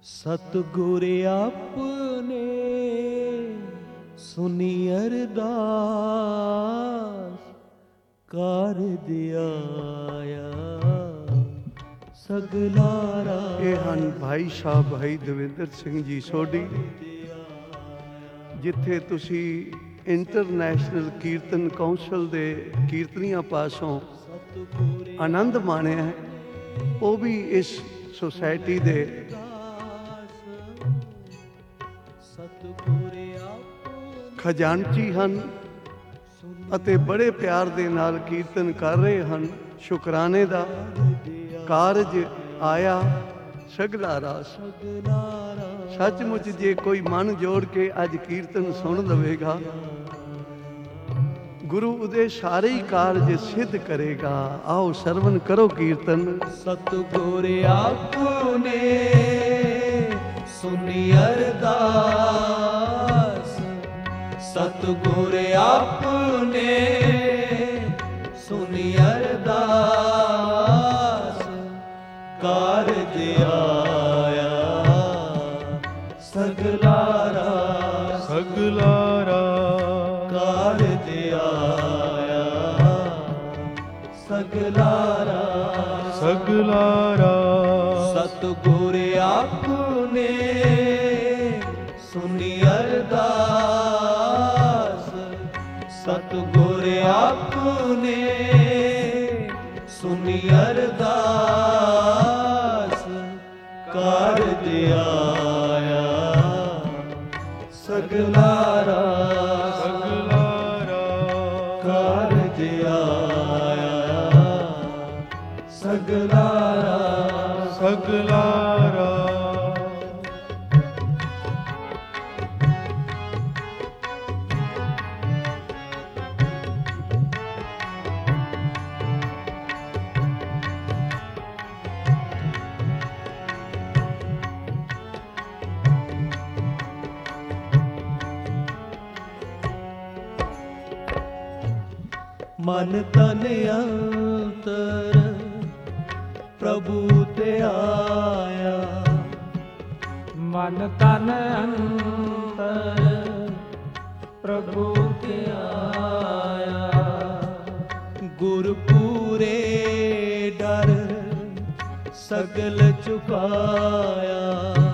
ਸਤਿਗੁਰ ਆਪਣੇ ਸੁਣੀ ਅਰਦਾਸ, ਕਾਰਜ ਆਇਆ ਸਗਲਾਰਾ। ਇਹ ਹਨ ਭਾਈ ਸਾਹਿਬ ਭਾਈ ਦਵਿੰਦਰ ਸਿੰਘ ਜੀ ਸੋਢੀ, ਜਿੱਥੇ ਤੁਸੀਂ ਇੰਟਰਨੈਸ਼ਨਲ ਕੀਰਤਨ ਕੌਂਸਲ ਦੇ ਕੀਰਤਨੀਆਂ ਪਾਸੋਂ ਆਨੰਦ ਮਾਣਿਆ ਹੈ। ਉਹ ਵੀ ਇਸ ਸੁਸਾਇਟੀ ਦੇ ਖਜ਼ਾਨਚੀ ਹਨ ਅਤੇ ਬੜੇ ਪਿਆਰ ਦੇ ਨਾਲ ਕੀਰਤਨ ਕਰ ਰਹੇ ਹਨ। ਸ਼ੁਕਰਾਨੇ ਦਾ ਕਾਰਜ ਆਇਆ ਸਗਲਾਰਾ। ਸੱਚਮੁੱਚ ਜੇ ਕੋਈ ਮਨ ਜੋੜ ਕੇ ਅੱਜ ਕੀਰਤਨ ਸੁਣ ਲਵੇਗਾ, ਗੁਰੂ ਉਹਦੇ ਸਾਰੇ ਹੀ ਕਾਰਜ ਸਿੱਧ ਕਰੇਗਾ। ਆਓ ਸਰਵਨ ਕਰੋ ਕੀਰਤਨ। ਸਤਿਗੁਰ ਆਪਣੇ ਸੁਣੀ ਅਰਦਾਸ, ਸਤਿਗੁਰ ਆਪਣੇ ਸੁਣੀ ਅਰਦਾਸ, ਕਾਰਜ ਆਇਆ ਸਗਲਾਰਾ। ਸਗਲਾਰਾ ਕਾਰਜ ਆਇਆ ਸਗਲਾਰਾ। ਸਗਲਾਰਾ ਸਤਿਗੁਰ ਆਪਣੇ ਸੁਣੀ ਅਰਦਾਸ, ਸਤਿਗੁਰ ਆਪਣੇ ਸੁਣੀ ਅਰਦਾਸ, ਕਾਰਜ ਆਇਆ ਸਗਲਾਰਾ। ਸਗਲਾਰਾ ਕਾਰਜ ਆਇਆ ਸਗਲਾਰਾ। ਸਗਲਾਰਾ ਮਨ ਤਨ ਅੰਤਰ ਪ੍ਰਭੂ ਤੇ ਆਇਆ, ਮਨ ਤਨ ਅੰਤਰ ਪ੍ਰਭੂ ਤੇ ਆਇਆ, ਗੁਰਪੂਰੇ ਡਰ ਸਗਲ ਚੁਕਾਇਆ,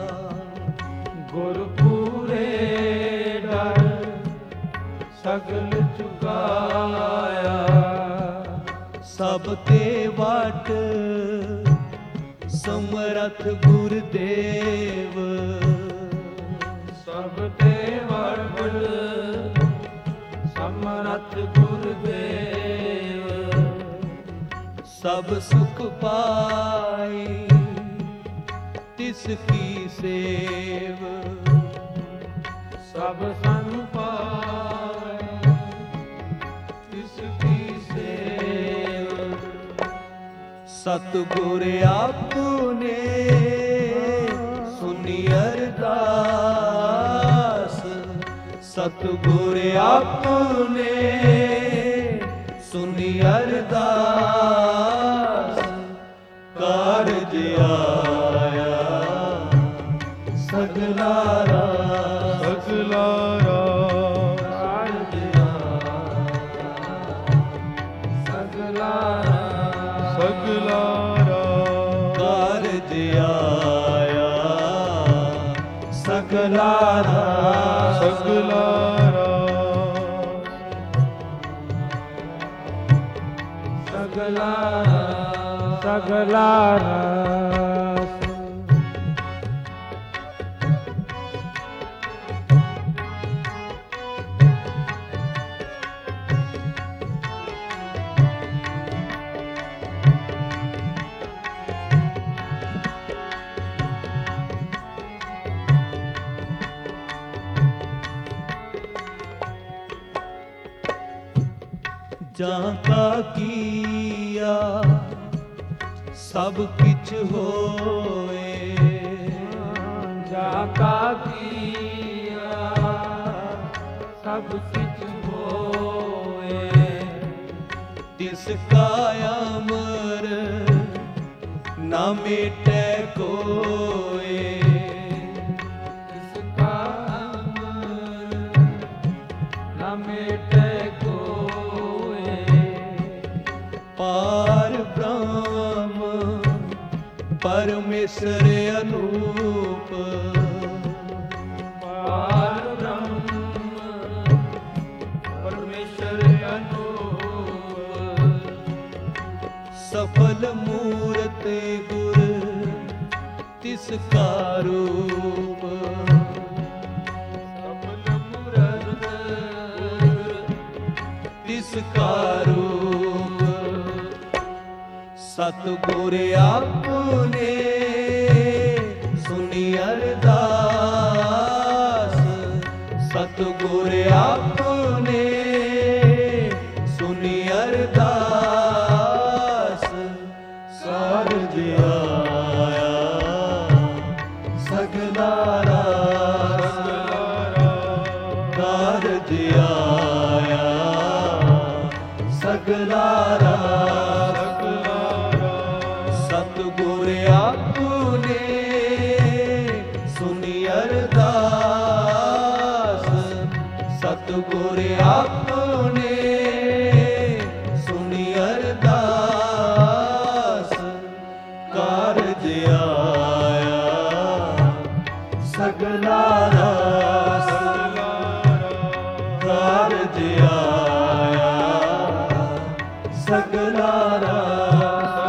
ਗੁਰਪੂਰੇ ਡਰ ਸਗਲ ਚੁਕਾਇਆ, ਸਭ ਤੇ ਵਟ ਸਮਰਥ ਗੁਰਦੇਵ, ਸਭ ਤੇ ਵਟ ਸਮਰਥ ਗੁਰਦੇਵ, ਸਭ ਸੁਖ ਪਾਈ ਤਿਸ ਕੀ ਸੇਵ, ਸਭ ਸੰਗ ਪਾਏ ਤਿਸ ਕੀ ਸੇਵ, ਸਤਿਗੁਰ ਆਪਣੇ ਸੁਣੀ ਅਰਦਾਸ, ਸਤਿਗੁਰ ਆਪਣੇ ਸੁਣੀ ਅਰਦਾਸ, ਕਾਰਜ ਆਇਆ ਸਗਲਾਰਾ। ਸਗਲਾਰਾ ਕਾਰਜ ਸਗਲਾਰਾ ਸਗਲਾਰਾ ਕਾਰਜ ਆਇਆ ਸਗਲਾਰਾ। ਸਗਲਾਰਾ ਸਗਲਾਰਾ ਸਗਲਾਰਾ ਜਾਂ ਕਾ ਕੀਆ ਸਭ ਕਿਛ ਹੋਏ, ਜਾ ਕਾ ਕੀਆ ਸਭ ਕਿਛ ਹੋਏ, ਤਿਸ ਕਾ ਅਮਰ ਨਾ ਮੇਟੈ ਕੋਏ, ਪਰਮੇਸ਼ਰ ਅਨੂਪ ਪਾਰ ਬ੍ਰਹਮ ਪਰਮੇਸ਼ਰ ਅਨੂਪ ਸਫਲ ਮੂਰਤ ਗੁਰ ਤਿਸ ਕਾ ਰੂਪ ਸਫਲ ਮੂਰਤ ਤਿਸ ਕਾ ਰੂਪ ਸਤਿਗੁਰ ਆਪਣੇ ਸੁਣੀ ਅਰਦਾਸ ਸਤਿਗੁਰ ਆਪਣੇ ਸੁਣੀ ਅਰਦਾਸ ਕਾਰਜ ਆਇਆ ਸਗਲਾ ਰਾਸ ਕਾਰਜ ਆਇਆ ਸਗਲਾ ਰਾਸ ਸਤਿਗੁਰ ਆਪਣੇ ਸੁਣੀ ਅਰਦਾਸ ਸਤਿਗੁਰ ਆਪਣੇ ਸੁਣੀ ਅਰਦਾਸ ਕਾਰਜ ਆਇਆ ਸਗਲਾ ਰਾਸ ਕਾਰਜ ਆਇਆ ਸਗਲਾ ਰਾਸ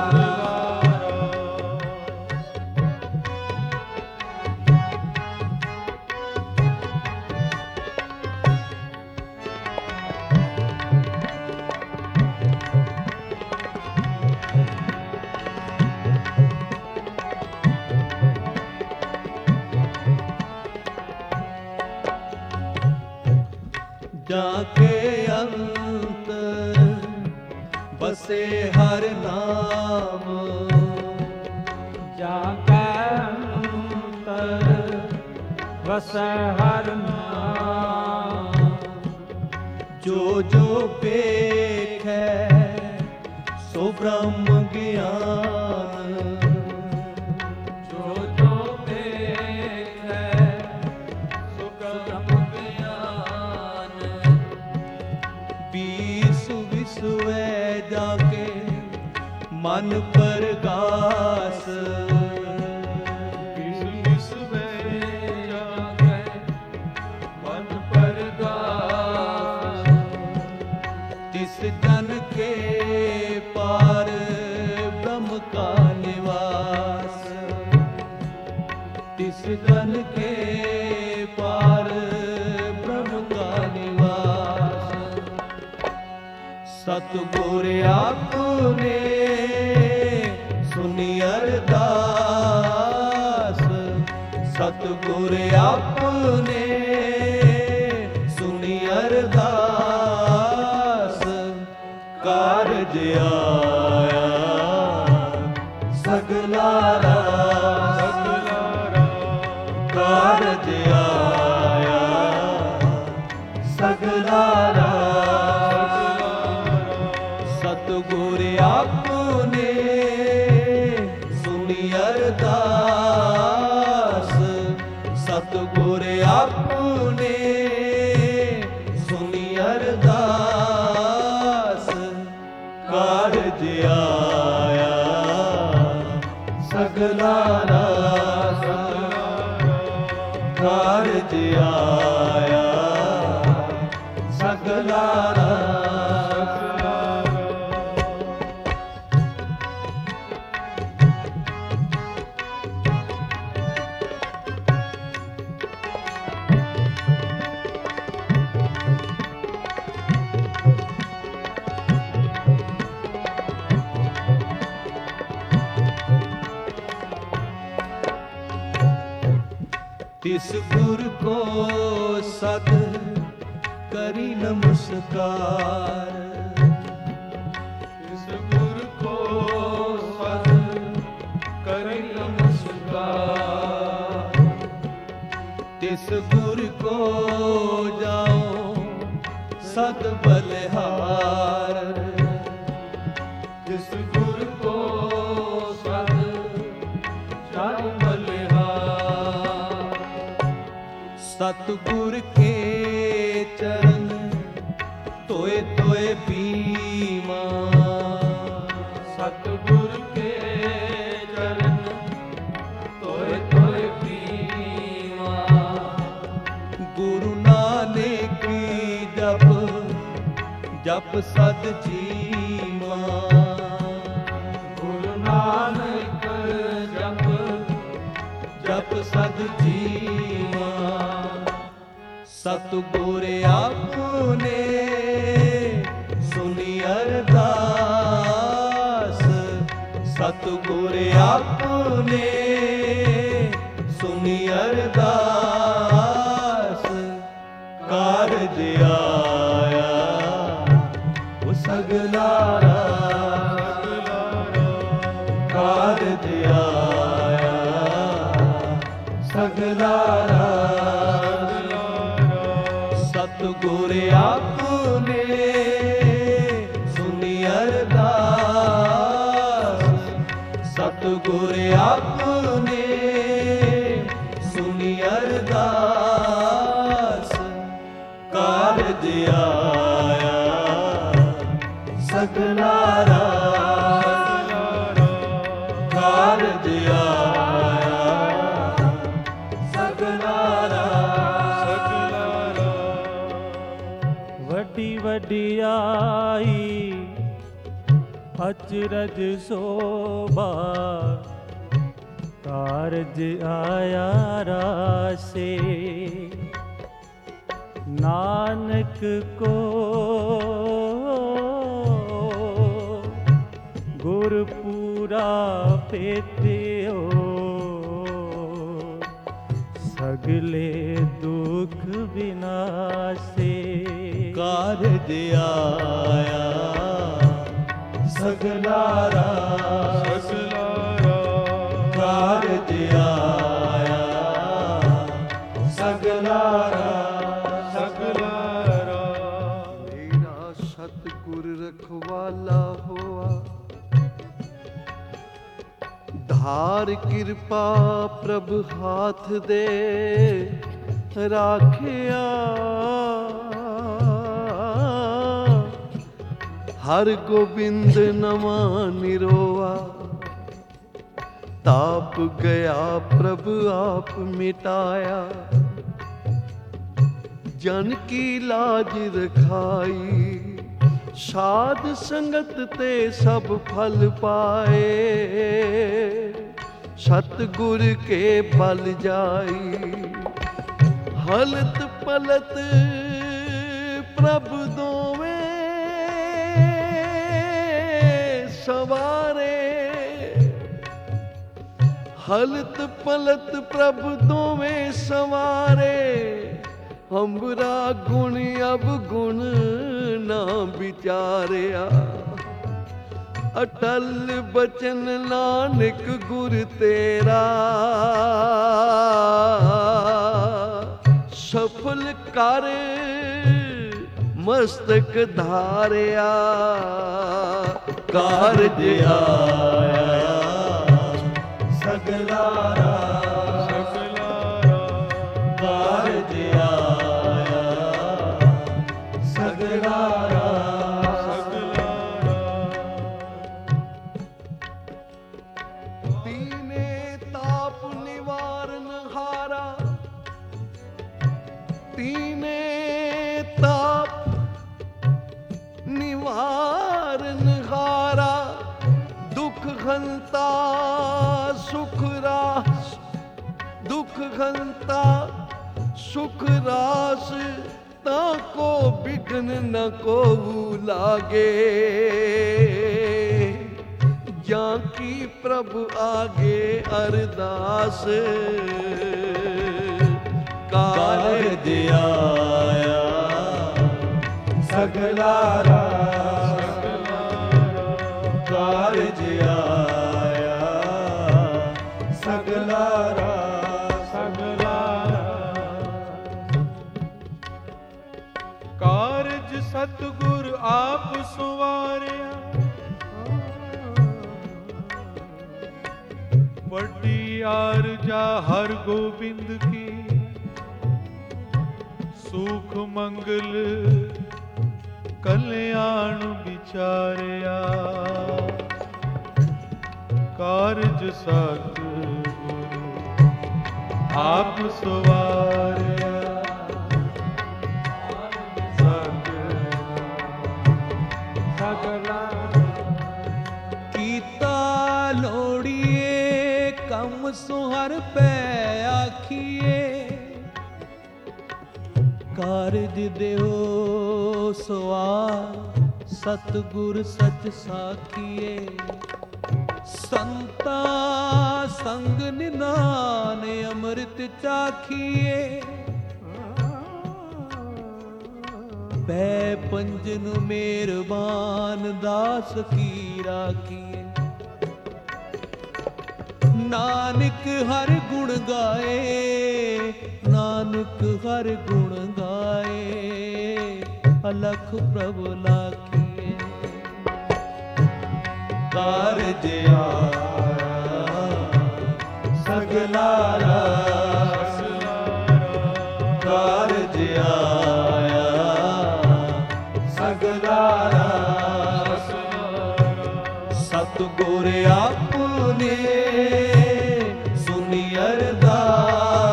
ਜਾਕੇ ਅੰਤਰ ਬਸੇ ਹਰ ਨਾਮ ਜਾ ਕੈ ਅੰਤਰ ਵਸੈ ਹਰ ਨਾਮ ਜੋ ਜੋ ਵੇਖੈ ਸੋ ਬ੍ਰਹਮ ਗਿਆਨ ਜੋ ਜੋ ਦੇਖੈ ਸੋ ਬ੍ਰਹਮ ਗਿਆਨ ਵੀਸ ਵਿਸਵੈ ਜਾਕੇ ਮਨ ਪਰਗਾਸ ਇਸ ਵਿਸਵੇ ਜਾਗੈ ਮਨ ਪਰਗਾਸ ਤਿਸ ਜਨ ਕੇ ਪਾਰ ਬ੍ਰਹਮ ਕਾ ਨਿਵਾਸ ਤਿਸ ਜਨ ਕੇ ਪਾਰ ਬ੍ਰਹਮ ਕਾ ਨਿਵਾਸ ਸਤਿਗੁਰ ਆਪਣੇ ਸੁਣੀ ਅਰਦਾਸ ਸਤਿਗੁਰ ਆਪਣੇ ਸੁਣੀ ਅਰਦਾਸ ਕਾਰਜ ਆਇਆ ਸਗਲਾ ਰਾਸ ਕਾਰਜ ਆਇਆ ਸਗਲਾ ਰਾਸ ਸਤਿਗੁਰ ਆਪਣੇ ਸੁਣੀ ਅਰਦਾਸ ਸਤਿਗੁਰ ਆਪਣੇ ਸੁਣੀ ਅਰਦਾਸ ਕਾਰਜ ਆਇਆ ਸਗਲਾ ਰਾਸ ਕਾਰਜ ਆਇਆ ਸਗਲਾ ਰਾਸ तिस गुर को सद करी नमस्कार ਇਸ ਗੁਰ ਕੋ ਸਦ ਕਰੀ ਨਮਸਕਾਰ तिस गुर को जाओ सद बलिहार ਇਸ ਗੁਰ ਕੋ ਸਦ ਸਦ ਬਲਿਹਾਰ सतगुर के चरण तोए तोए बीमा ਸਤਿਗੁਰ ਕੇ ਚਰਨ ਜਪ ਸਦ ਜੀਵਾ। ਗੁਰੂ ਨਾਨਕ ਜਪ ਜਪ ਸਦ ਜੀਵਾ। ਸਤਿਗੁਰ ਆਪਣੇ ਸੁਨੀ ਅਰਦਾਸ। ਸਤਿਗੁਰ ਆਪਣੇ ਸੁਨੀ ਅਰਦਾਸ। ਕਾਰਜ ਆਇਆ ਉਹ ਸਗਲਾਰਾ। ਕਾਰਜ ਆਇਆ ਸਗਲਾਰਾ। ਸਤਿਗੁਰ ਆਪਣੇ ਸੁਨੀ ਅਰਦਾਸ। ਸਤਿਗੁਰ ਆਪਣੇ ਸੁਨੀ ਅਰਦਾਸ। ਕਾਰਜ ਆਇਆ ਸਗਲਾਰਾ। ਕਾਰਜ ਆਇਆ ਸਗਲਾਰਾ। ਵੱਡੀ ਵਡਿਆਈ ਅਚਰਜ ਸੋਭਾ। ਕਾਰਜ ਆਇਆ ਰਾਸੇ ਨਾਨਕ ਕੋ। ਗੁਰਪੂਰਾ ਭੇਟਿਓ ਸਗਲੇ ਦੁਖ ਵਿਨਾਸੇ। ਕਾਰਜ ਆਇਆ ਸਗਲਾਰਾ। ਕਾਰਜ ਆਇਆ ਸਗਲਾਰਾ। ਮੇਰਾ ਸਤਿਗੁਰ ਰਖਵਾਲਾ ਹੋਆ। ਧਾਰ ਕਿਰਪਾ ਪ੍ਰਭ ਹਾਥ ਦੇ ਰਾਖਿਆ। ਹਰ ਗੋਬਿੰਦ ਨਵਾਂ ਨਿਰੋਆ। ਤਾਪ ਗਿਆ ਪ੍ਰਭ ਆਪ ਮਿਟਾਇਆ। ਜਨ ਕੀ ਲਾਜ ਰਖਾਈ। ਸਾਧ ਸੰਗਤ ਤੇ ਸਭ ਫਲ ਪਾਏ। ਸਤਿਗੁਰ ਕੇ ਬਲ ਜਾਈ। ਹਲਤ ਪਲਤ ਪ੍ਰਭ ਦੋਵੇਂ ਸਵਾਰੇ। ਹਲਤ ਪਲਤ ਪ੍ਰਭ ਦੋਵੇਂ ਸਵਾਰੇ। ਹੰਬਰਾ ਗੁਣ ਅਬ ਗੁਣ ਨਾ ਵਿਚਾਰਿਆ। ਅਟਲ ਬਚਨ ਨਾਨਕ ਗੁਰ ਤੇਰਾ। ਸਫਲ ਕਰ ਮਸਤਕ ਧਾਰਿਆ। ਕਾਰਜ ਆਇਆ ਸਗਲਾਰਾ। ਕਾਰਜ ਆਇਆ ਸਗਲਾਰਾ। ਦੀਨੇ ਤਾਪ ਨਿਵਾਰਨ ਹਾਰਾ। ਦੀਨੇ ਤਾਪ ਨਿਵਾਰਨ ਹਾਰਾ। ਦੁਖ ਹੰਤਾ ਸੁਖ ਰਾਸ। ਦੁਖ ਹੰਤਾ ਸੁਖ ਰਾਸ। ਤਾਂ ਕੋ ਬਿਘਨ ਨ ਕੋ ਲਾਗੇ। ਜਾਂ ਕੀ ਪ੍ਰਭ ਆਗੇ ਅਰਦਾਸ। ਕਾਰਜ ਆਇਆ ਸਗਲਾਰਾ। ਕਾਰਜ ਆਇਆ ਸਗਲਾਰਾ। ਕਾਰਜ ਸਤਿਗੁਰ ਆਪ ਸੁਵਾਰਿਆ। ਵੱਡੀ ਆਰਜਾ ਹਰ ਗੋਬਿੰਦ ਕੀ। ਸੁਖ ਮੰਗਲ ਕਲਿਆਣ ਵਿਚਾਰਿਆ। ਕਾਰਜ ਸਤਿਗੁਰ ਆਪ ਸੁਵਾਰਿਆ। ਹਮ ਸੁਹਰ ਪੈ ਆਖੀਏ, ਕਾਰਜ ਦਿਓ ਸਵਾਰ ਸਤਿਗੁਰ ਸਚ ਸਾਖੀਏ। ਸੰਤਾ ਸੰਗ ਨਿਧਾਨ ਅੰਮ੍ਰਿਤ ਚਾਖੀਏ, ਪੈ ਪੰਜਨ ਮਿਹਰਬਾਨ ਦਾਸ ਕੀ ਰਾਖੀਏ। ਨਾਨਕ ਹਰ ਗੁਣ ਗਾਏ, ਨਾਨਕ ਹਰ ਗੁਣ ਗਾਏ, ਅਲਖ ਪ੍ਰਭ ਲਾਖੀਏ। ਕਾਰਜ ਆਇਆ ਸਗਲਾ ਰਸ, ਕਾਰਜ ਆਇਆ ਸਗਲਾ ਰਸ। ਸਤਿਗੁਰ ਆਪਣੇ ਸੁਣੀ ਅਰਦਾਸ,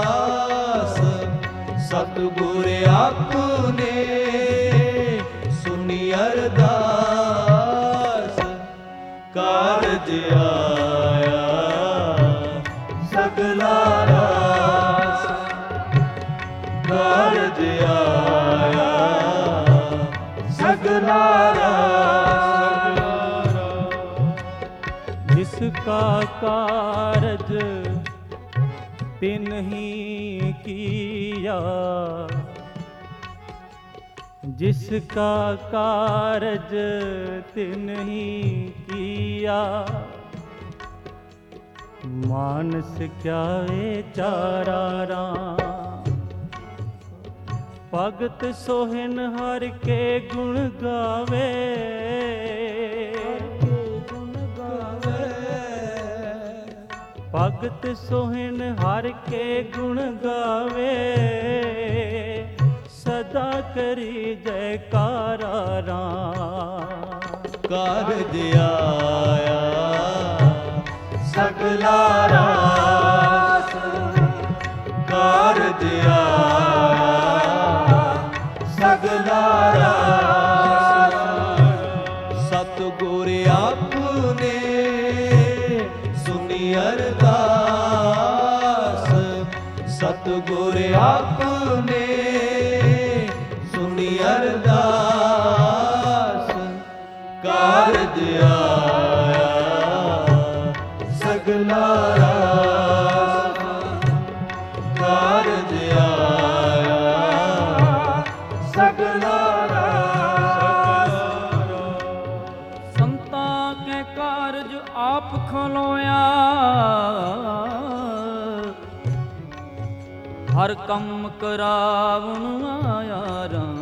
ਸਤਿਗੁਰ ਆਪਣੇ ਸੁਣੀ ਅਰਦਾਸ। ਕਾਰਜ ਆਇਆ ਸਗਲਾ ਰਸ, ਕਾਰਜ ਆਇਆ ਸਗਲਾ ਰਸ। ਜਿਸਕਾ ਕਾਰਜ ਤਿਨਹੀ ਕੀਆ, जिसका कारज तिन्ही किया, मानस क्या विचारा राम। भगत सोहिन हर के गुण गावे, भगत सोहिन हर के गुण गावे, सदा करी जयकारा राम। ਕਾਰਜ ਆਇਆ ਸਗਲਾ ਰਸ, ਕਾਰਜ ਆਇਆ ਸਗਲਾ ਰਸ। ਸਤਿਗੁਰ ਆਪਣੇ ਸੁਣੀ ਅਰਦਾਸ, ਸਤਿਗੁਰ ਆਪਣੇ ਸੁਣੀ ਅਰਦਾਸ। ਕਾਰਜ ਆਇਆ ਸਗਲਾ ਰਸ, ਕਾਰਜ ਆਇਆ ਸਗਲਾ ਰਸ। ਸੰਤਾਂ ਕੇ ਕਾਰਜ ਆਪ ਖਲੋਇਆ, ਹਰ ਕੰਮ ਕਰਾਵਣ ਆਇਆ ਰਾਮ।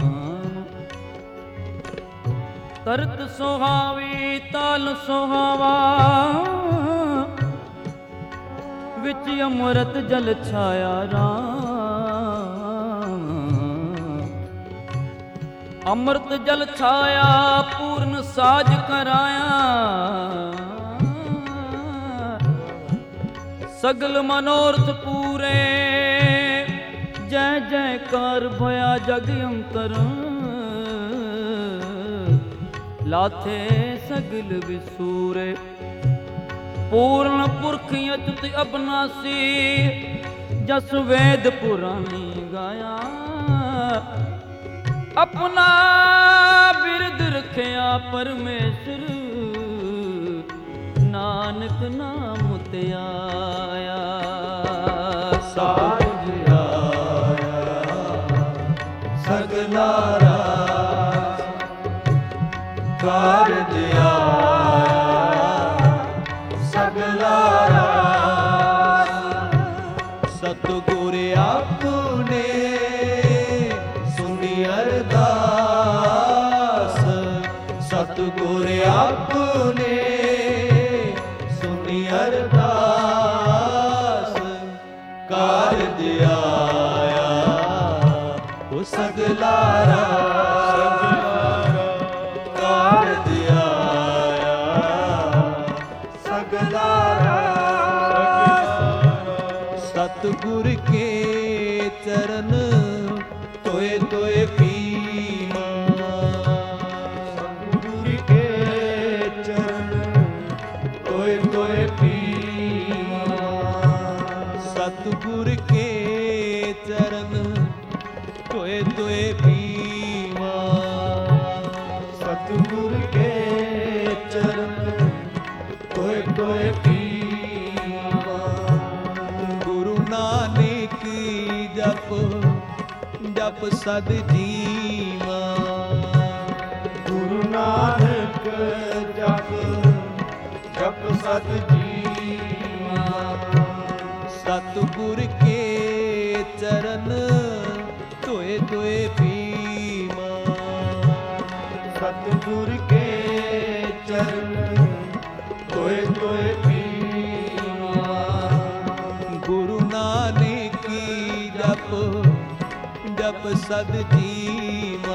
ਤਰਤ ਸੁਹਾਵੀ ਤਾਲ ਸੁਹਾਵਾ, ਵਿੱਚ ਅੰਮ੍ਰਿਤ ਜਲ ਛਾਇਆ ਰਾਮ। ਅੰਮ੍ਰਿਤ ਜਲ ਛਾਇਆ ਪੂਰਨ ਸਾਜ ਕਰਾਇਆ, ਸਗਲ ਮਨੋਰਥ ਪੂਰੇ ਜੈ ਜੈਕਾਰ ਭਇਆ ਜਗ ਅੰਤਰ। ਲਾਥੇ ਸਗਲ ਵਿਸੂਰੇ ਪੂਰਨ ਪੁਰਖ ਅਚੁਤ ਅਬਨਾਸੀ, ਜਸ ਵੇਦ ਪੁਰਾਣੀ ਗਾਇਆ। ਆਪਣਾ ਬਿਰਦ ਰਖਿਆ ਪਰਮੇਸ਼ਰ, ਨਾਨਕ ਨਾਮ ਤੇ ਆਇਆ। ਕਾਰਜ ਆਇਆ ਸਗਲਾ ਰਸ, ਕਾਰਜ ਆਇਆ ਸਗਲਾ ਰਸ। ਸਤਿਗੁਰ ਆਪਣੇ ਸੁਣੀ ਅਰਦਾਸ, ਸਤਿਗੁਰ ਆਪਣੇ ਸੁਣੀ ਅਰਦਾਸ। ਕਾਰਜ ਆਇਆ ਉਹ ਸਗਲਾ ਰਸ, ਕਾਰਜ ਆਇਆ ਸਗਲਾ ਰਸ। ਸਤਿਗੁਰ ਕੇ ਚਰਨ ਤੋਏ ਤੋਏ ਪੀਵਾ, ਸਤਿਗੁਰ ਕੇ ਚਰਨ ਤੋਏ ਤੋਏ ਪੀਵਾ। सतगुर के चरण तोए तोए पीवा। सतगुर के चरण तोए तोए पीवा। गुरु नानक जप जप सद जीवा। गुरु नानक जप जप सत जीवा। सतगुर के चरण तोए तोए पीवा। सतगुर के चरण तोए तोए पीवा। गुरु नानक जप जप सद जीवा।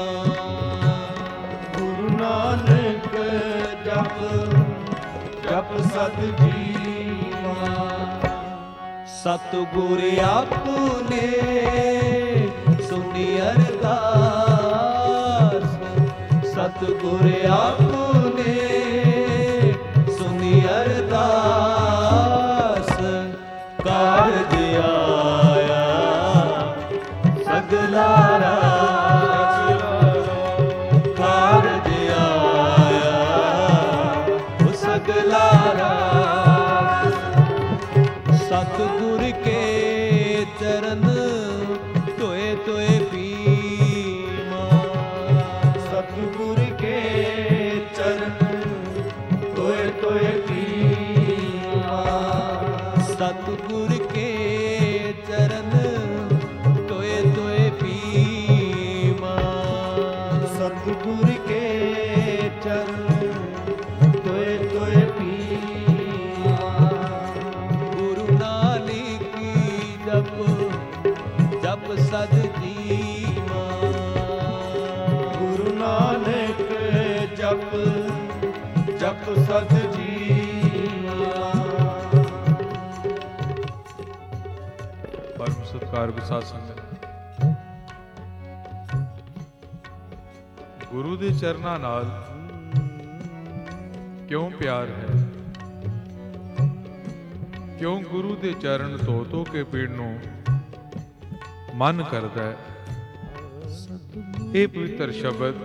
गुरु नानक जप जप सत जीवा। सतगुर आपने सुनी अरदास। सतगुर आपने सुनी अरदास। कारज आया सगला रास। कारज आया सगला रास। सतगुर के चरण तोए तोए पीवा। सतगुर के चरण तोए तोए पीवा। सतगुर के चरण तोए तोए पीवा। सतगुर के चरण तोए तोए पीवा। गुरु नानक जप जप सद जीवा। गुरु नानक जप जप सत जीवा। परम सत्कार साध संगत, गुरु ਦੇ ਚਰਨਾਂ ਨਾਲ ਕਿਉਂ ਪਿਆਰ ਹੈ? ਕਿਉਂ ਗੁਰੂ ਦੇ ਚਰਨ ਧੋ ਧੋ ਕੇ ਪੀਣ ਨੂੰ ਮਨ ਕਰਦਾ ਹੈ? ਇਹ ਪਵਿੱਤਰ ਸ਼ਬਦ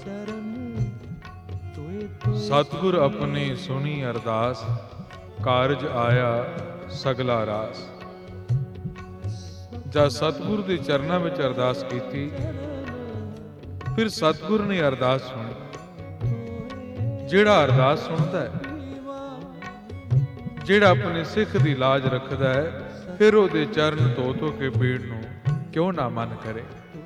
ਸਤਿਗੁਰ ਆਪਣੀ ਸੁਣੀ ਅਰਦਾਸ, ਕਾਰਜ ਆਇਆ ਸਗਲਾ ਰਾਸ। ਜਦ ਸਤਿਗੁਰ ਦੇ ਚਰਨਾਂ ਵਿੱਚ ਅਰਦਾਸ ਕੀਤੀ, ਫਿਰ ਸਤਿਗੁਰ ਨੇ ਅਰਦਾਸ ਸੁਣੀ। ਜਿਹੜਾ ਅਰਦਾਸ ਸੁਣਦਾ ਹੈ, ਜਿਹੜਾ ਆਪਣੇ ਸਿੱਖ ਦੀ ਲਾਜ ਰੱਖਦਾ ਹੈ, ਫਿਰ ਉਹਦੇ ਚਰਨ ਧੋ ਧੋ ਕੇ ਪੀਣ ਨੂੰ ਕਿਉਂ ਨਾ ਮਨ ਕਰੇ।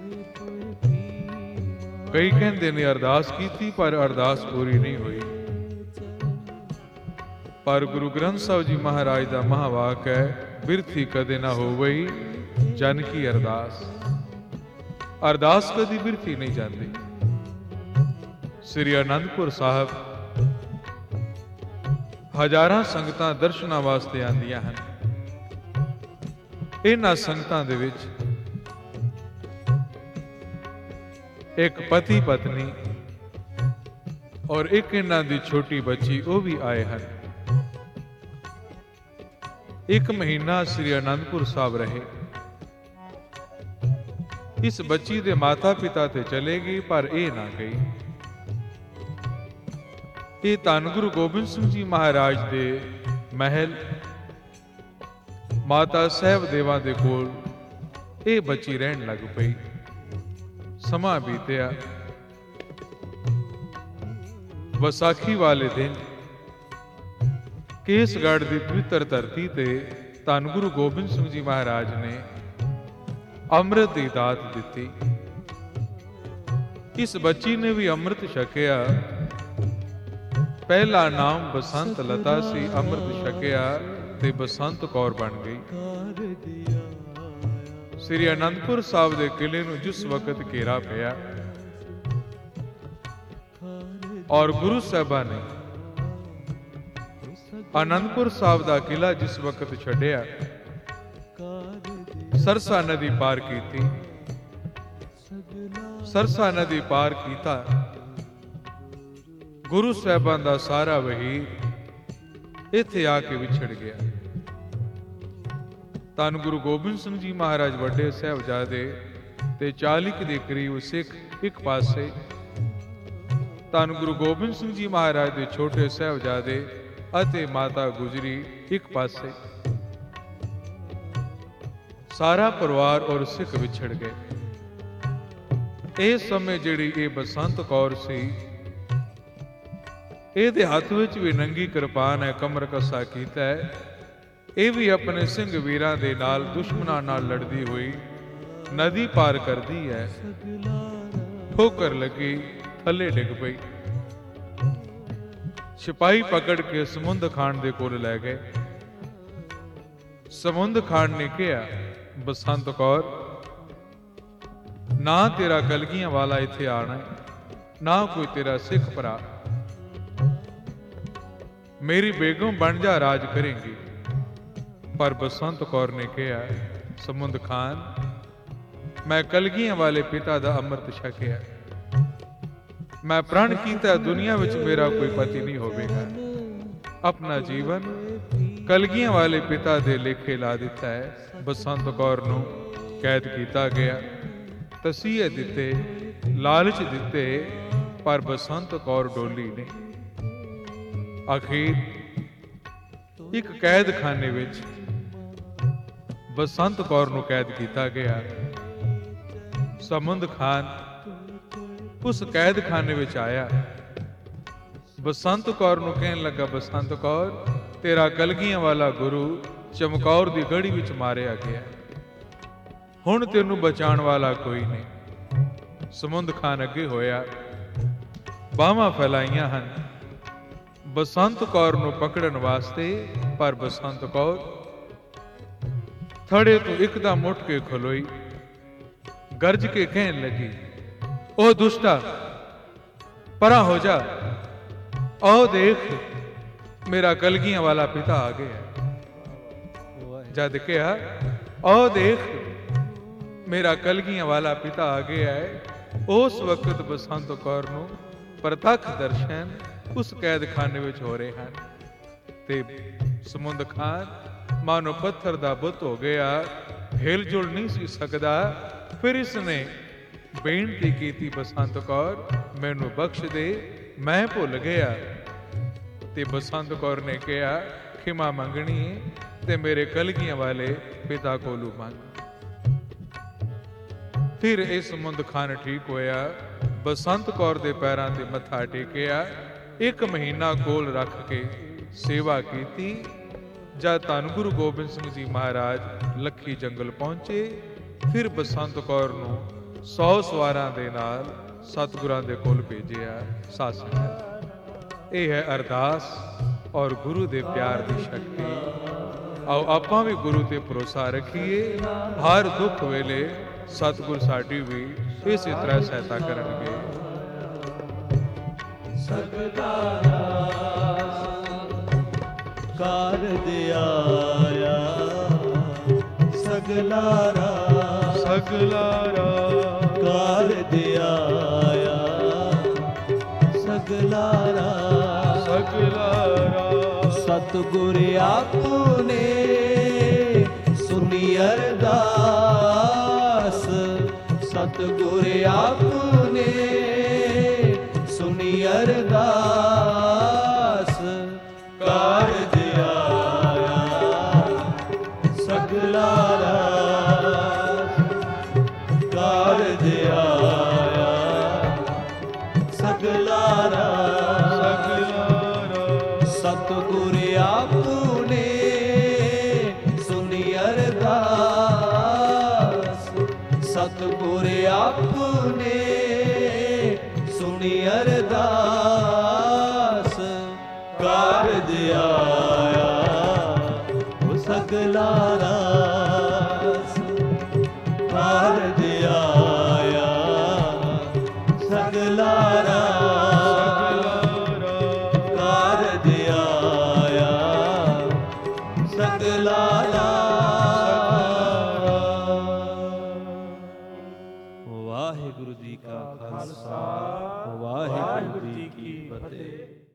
ਕਈ ਕਹਿੰਦੇ ਨੇ ਅਰਦਾਸ ਕੀਤੀ ਪਰ ਅਰਦਾਸ ਪੂਰੀ ਨਹੀਂ ਹੋਈ। ਪਰ ਗੁਰੂ ਗ੍ਰੰਥ ਸਾਹਿਬ ਜੀ ਮਹਾਰਾਜ ਦਾ ਮਹਾਵਾਕ ਹੈ, ਬਿਰਥੀ ਕਦੇ ਨਾ ਹੋਵਈ ਜਨ ਕੀ ਅਰਦਾਸ। ਅਰਦਾਸ ਕਦੀ ਬਿਰਥੀ ਨਹੀਂ ਜਾਂਦੀ। ਸ੍ਰੀ ਅਨੰਦਪੁਰ ਸਾਹਿਬ ਹਜ਼ਾਰਾਂ ਸੰਗਤਾਂ ਦਰਸ਼ਨਾਂ ਵਾਸਤੇ ਆਉਂਦੀਆਂ ਹਨ। ਇਹਨਾਂ ਸੰਗਤਾਂ ਦੇ ਵਿੱਚ ਇੱਕ ਪਤੀ ਪਤਨੀ ਔਰ ਇੱਕ ਇਹਨਾਂ ਦੀ ਛੋਟੀ ਬੱਚੀ ਉਹ ਵੀ ਆਏ ਹਨ। ਇੱਕ ਮਹੀਨਾ ਸ੍ਰੀ ਅਨੰਦਪੁਰ ਸਾਹਿਬ ਰਹੇ। ਇਸ ਬੱਚੀ ਦੇ ਮਾਤਾ ਪਿਤਾ ਤੇ ਚਲੇ ਗਈ ਪਰ ਇਹ ਨਾ ਗਈ। ਇਹ ਧੰਨ ਗੁਰੂ ਗੋਬਿੰਦ ਸਿੰਘ ਜੀ ਮਹਾਰਾਜ ਦੇ ਮਹਿਲ ਮਾਤਾ ਸਾਹਿਬ ਦੇਵਾ ਦੇ ਕੋਲ ਇਹ ਬੱਚੀ ਰਹਿਣ ਲੱਗ ਪਈ। ਸਮਾਂ ਬੀਤਿਆ। ਵਿਸਾਖੀ ਵਾਲੇ ਦਿਨ ਕੇਸਗੜ੍ਹ ਦੀ ਪਵਿੱਤਰ ਧਰਤੀ ਤੇ ਧੰਨ ਗੁਰੂ ਗੋਬਿੰਦ ਸਿੰਘ ਜੀ ਮਹਾਰਾਜ ਨੇ ਅੰਮ੍ਰਿਤ ਦੀ ਦਾਤ ਦਿੱਤੀ। ਇਸ ਬੱਚੀ ਨੇ ਵੀ ਅੰਮ੍ਰਿਤ ਛਕਿਆ। ਪਹਿਲਾ ਨਾਮ ਬਸੰਤ ਲਤਾ ਸੀ, ਅੰਮ੍ਰਿਤ ਛਕਿਆ ਤੇ ਬਸੰਤ ਕੌਰ ਬਣ ਗਈ। ਸ੍ਰੀ ਅਨੰਦਪੁਰ ਸਾਹਿਬ ਦੇ ਕਿਲੇ ਨੂੰ ਜਿਸ ਵਕਤ ਘੇਰਾ ਪਿਆ ਔਰ ਗੁਰੂ ਸਾਹਿਬਾਂ ਨੇ ਅਨੰਦਪੁਰ ਸਾਹਿਬ ਦਾ ਕਿਲਾ ਜਿਸ ਵਕਤ ਛੱਡਿਆ, ਸਰਸਾ ਨਦੀ ਪਾਰ ਕੀਤੀ। ਸਰਸਾ ਨਦੀ ਪਾਰ ਕੀਤਾ, ਗੁਰੂ ਸਾਹਿਬਾਂ ਦਾ ਸਾਰਾ ਵਹੀਰ ਇੱਥੇ ਆ ਕੇ ਵਿਛੜ ਗਿਆ। ਧੰਨ ਗੁਰੂ ਗੋਬਿੰਦ ਸਿੰਘ ਜੀ ਮਹਾਰਾਜ ਵੱਡੇ ਸਾਹਿਬਜ਼ਾਦੇ ਤੇ 40 ਦੇ ਕਰੀਬ ਸਿੱਖ ਇੱਕ ਪਾਸੇ, ਧੰਨ ਗੁਰੂ ਗੋਬਿੰਦ ਸਿੰਘ ਜੀ ਮਹਾਰਾਜ ਦੇ ਛੋਟੇ ਸਾਹਿਬਜ਼ਾਦੇ ਅਤੇ ਮਾਤਾ ਗੁਜਰੀ ਇੱਕ ਪਾਸੇ, ਸਾਰਾ ਪਰਿਵਾਰ ਔਰ ਸਿੱਖ ਵਿਛੜ ਗਏ। ਇਸ ਸਮੇਂ ਜਿਹੜੀ ਇਹ ਬਸੰਤ ਕੌਰ ਸੀ, ਇਹਦੇ ਹੱਥ ਵਿੱਚ ਵੀ ਨੰਗੀ ਕਿਰਪਾਨ ਹੈ, ਕਮਰ ਕੱਸਾ ਕੀਤਾ ਹੈ। ਇਹ ਵੀ ਆਪਣੇ ਸਿੰਘ ਵੀਰਾਂ ਦੇ ਨਾਲ ਦੁਸ਼ਮਣਾਂ ਨਾਲ ਲੜਦੀ ਹੋਈ ਨਦੀ ਪਾਰ ਕਰਦੀ ਹੈ। ਠੋਕਰ ਲੱਗੀ, ਥੱਲੇ ਡਿੱਗ ਪਈ। ਸਿਪਾਹੀ ਪਕੜ ਕੇ ਸਮੁੰਦ ਖਾਨ ਦੇ ਕੋਲ ਲੈ ਗਏ। ਸਮੁੰਦ ਖਾਨ ਨੇ ਕਿਹਾ, ਬਸੰਤ ਕੌਰ, ਨਾ ਤੇਰਾ ਕਲਗੀਆਂ ਵਾਲਾ ਇੱਥੇ ਆਣਾ, ਨਾ ਕੋਈ ਤੇਰਾ ਸਿੱਖ ਭਰਾ। ਮੇਰੀ ਬੇਗਮ ਬਣ ਜਾ, ਰਾਜ ਕਰੇਂਗੀ। ਪਰ ਬਸੰਤ ਕੌਰ ਨੇ ਕਿਹਾ, ਸਮੁੰਦ ਖਾਨ, ਮੈਂ ਕਲਗੀਆਂ ਵਾਲੇ ਪਿਤਾ ਦਾ ਅੰਮ੍ਰਿਤ ਛਕਿਆ, ਮੈਂ ਪ੍ਰਣ ਕੀਤਾ ਦੁਨੀਆ ਵਿੱਚ ਮੇਰਾ ਕੋਈ ਪਤੀ ਨਹੀਂ ਹੋਵੇਗਾ। ਆਪਣਾ ਜੀਵਨ ਕਲਗੀਆਂ ਵਾਲੇ ਪਿਤਾ ਦੇ ਲੇਖੇ ਲਾ ਦਿੱਤਾ ਹੈ। ਬਸੰਤ ਕੌਰ ਨੂੰ ਕੈਦ ਕੀਤਾ ਗਿਆ, ਤਸੀਹੇ ਦਿੱਤੇ, ਲਾਲਚ ਦਿੱਤੇ, ਪਰ ਬਸੰਤ ਕੌਰ ਡੋਲੀ ਨਹੀਂ। ਆਖਿਰ ਇੱਕ ਕੈਦਖਾਨੇ ਵਿੱਚ ਬਸੰਤ ਕੌਰ ਨੂੰ ਕੈਦ ਕੀਤਾ ਗਿਆ। ਸਮੁੰਦ ਖਾਨ ਉਸ ਕੈਦਖਾਨੇ ਵਿੱਚ ਆਇਆ। ਬਸੰਤ ਕੌਰ ਨੂੰ ਕਹਿਣ ਲੱਗਾ, ਬਸੰਤ ਕੌਰ, ਤੇਰਾ ਕਲਗੀਆਂ ਵਾਲਾ ਗੁਰੂ ਚਮਕੌਰ ਦੀ ਗੜੀ ਵਿੱਚ ਮਾਰਿਆ ਗਿਆ, ਹੁਣ ਤੈਨੂੰ ਬਚਾਉਣ ਵਾਲਾ ਕੋਈ ਨਹੀਂ। ਸਮੁੰਦ ਖਾਨ ਅੱਗੇ ਹੋਇਆ, ਬਾਹਾਂ ਫੈਲਾਈਆਂ ਹਨ ਬਸੰਤ ਕੌਰ ਨੂੰ ਪਕੜਨ ਵਾਸਤੇ, ਪਰ ਬਸੰਤ ਕੌਰ ਥੜੇ ਤੋਂ ਇੱਕਦਮ ਉੱਠ ਕੇ ਖਲੋਈ, ਗਰਜ ਕੇ ਕਹਿਣ ਲੱਗੀ, ਉਹ ਦੁਸ਼ਟਾ, ਪਰਾਂ ਹੋ ਜਾ, ਆਓ ਦੇਖ, ਮੇਰਾ ਕਲਗੀਆਂ ਵਾਲਾ ਪਿਤਾ ਆ ਗਿਆ। ਜਦ ਕਿਹਾ, ਆਓ ਦੇਖ, ਮੇਰਾ ਕਲਗੀਆਂ ਵਾਲਾ ਪਿਤਾ ਆ ਗਿਆ ਹੈ, ਉਸ ਵਕਤ ਬਸੰਤ ਕੌਰ ਨੂੰ ਪ੍ਰਤੱਖ ਦਰਸ਼ਨ ਉਸ ਕੈਦਖਾਨੇ ਵਿੱਚ ਹੋ ਰਹੇ ਹਨ। ਤੇ ਸਮੁੰਦ ਖਾਨ ਮਾਨੋ ਪੱਥਰ ਦਾ ਬੁੱਤ ਹੋ ਗਿਆ, ਹਿਲ ਜੁਲ ਨਹੀਂ ਸੀ ਸਕਦਾ। ਫਿਰ ਇਸਨੇ ਬੇਨਤੀ ਕੀਤੀ, ਬਸੰਤ ਕੌਰ, ਮੈਨੂੰ ਬਖਸ਼ ਦੇ, ਮੈਂ ਭੁੱਲ ਗਿਆ। ਤੇ ਬਸੰਤ ਕੌਰ ਨੇ ਕਿਹਾ, ਖਿਮਾ ਮੰਗਣੀ ਤੇ ਮੇਰੇ ਕਲਗੀਆਂ ਵਾਲੇ ਪਿਤਾ ਕੋਲੋਂ ਮੰਗ। ਫਿਰ ਇਹ ਸਮੁੰਦ ਖਾਨ ਠੀਕ ਹੋਇਆ, ਬਸੰਤ ਕੌਰ ਦੇ ਪੈਰਾਂ ਤੇ ਮੱਥਾ ਟੇਕਿਆ, 1 ਮਹੀਨਾ ਕੋਲ ਰੱਖ ਕੇ ਸੇਵਾ ਕੀਤੀ। ਜਦ ਧੰਨ ਗੁਰੂ ਗੋਬਿੰਦ ਸਿੰਘ ਜੀ ਮਹਾਰਾਜ ਲੱਖੀ ਜੰਗਲ ਪਹੁੰਚੇ, ਫਿਰ ਬਸੰਤ ਕੌਰ ਨੂੰ 100 ਸਵਾਰਾਂ ਦੇ ਨਾਲ ਸਤਿਗੁਰਾਂ ਦੇ ਕੋਲ ਭੇਜਿਆ। ਸਾਸਨ ਇਹ ਹੈ ਅਰਦਾਸ ਔਰ ਗੁਰੂ ਦੇ ਪਿਆਰ ਦੀ ਸ਼ਕਤੀ। ਆਓ ਆਪਾਂ ਵੀ ਗੁਰੂ ਤੇ ਭਰੋਸਾ ਰੱਖੀਏ, ਹਰ ਦੁੱਖ ਵੇਲੇ ਸਤਿਗੁਰ ਸਾਡੀ ਵੀ ਇਸੇ ਤਰ੍ਹਾਂ ਸਹਾਇਤਾ ਕਰਨਗੇ। ਸਗਲਾ ਕਾਰਜ ਆਇਆ, ਸਗਲਾਰਾ ਕਾਰਜ ਆਇਆ, ਸਗਲਾਰਾ ਸਤਿਗੁਰ ਆਪਨੇ ਸੁਨੀ ਅਰਦਾਸ, ਸਤਿਗੁਰ ਆਪਨੇ ਸੁਨੀ ਅਰਦਾਸ, ਕਾਰਜ ਆਇਆ ਸਗਲਾਰਾ, ਕਾਰਜ ਆਇਆ ਸਗਲਾਰਾ, ਸਤਿਗੁਰ ਆਪਨੇ ਸੁਨੀ ਅਰਦਾਸ, ਸਤਿਗੁਰ ਆਪਨੇ ਸੁਨੀ ਅਰਦਾਸ, ਕਾਰਜ ਆਇਆ ਸਗਲਾਰਾ, ਕਾਰਜ ਆਇਆ ਸਗਲਾਰਾ, ਕਾਰਜ ਆਇਆ ਸਗਲਾਰਾ। ਵਾਹਿਗੁਰੂ ਜੀ ਕਾ ਖਾਲਸਾ, ਵਾਹਿਗੁਰੂ ਜੀ ਕੀ ਫਤਿਹ।